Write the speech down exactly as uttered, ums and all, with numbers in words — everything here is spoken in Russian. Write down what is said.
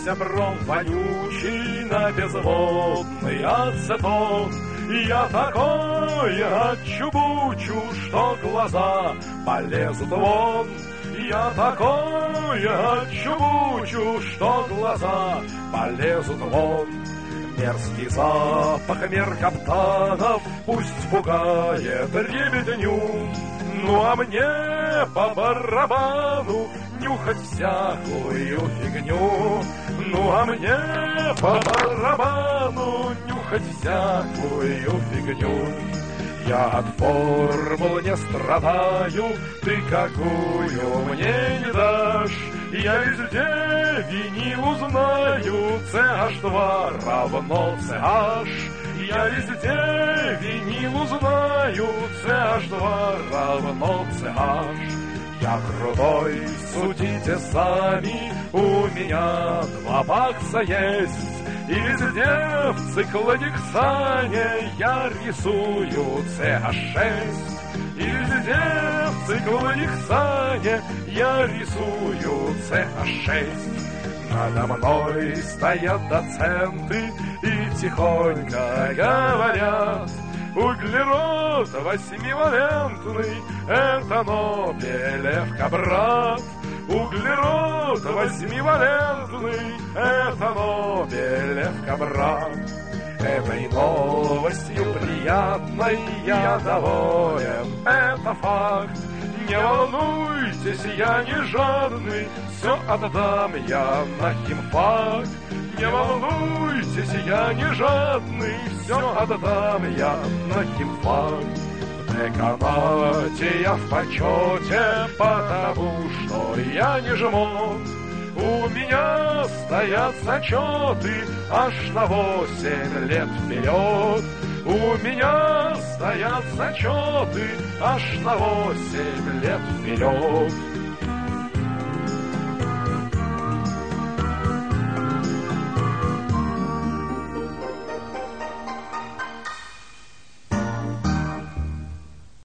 Надейся, бром вонючий на безводный ацетон. Я такое отчубучу, что глаза полезут вон. Я такое отчубучу, что глаза полезут вон. Мерзкий запах меркаптанов пусть пугает ребятню. Ну а мне по барабану нюхать всякую фигню. Ну а мне по барабану нюхать всякую фигню. Я от формул не страдаю, ты какую мне не дашь. Я везде винил узнаю, си аш два равно си аш. Я везде винил узнаю, си аш два равно си аш. Я крутой, судите сами, у меня два бакса есть. И везде в циклодексане я рисую си аш шесть. И везде в циклодексане я рисую си аш шесть. Надо мной стоят доценты и тихонько говорят: углерод восьмивалентный — это Нобелевка, брат. Углерод восьмивалентный — это Нобелевка, брат. Этой новостью приятной я доволен, это факт. Не волнуйтесь, я не жадный, все отдам я на химфак. Не волнуйтесь, я не жадный, все отдам я на химфак. В деканате я в почете, потому что я не жмот. У меня стоят зачеты аж на восемь лет вперед. У меня стоят зачеты аж на восемь лет вперед.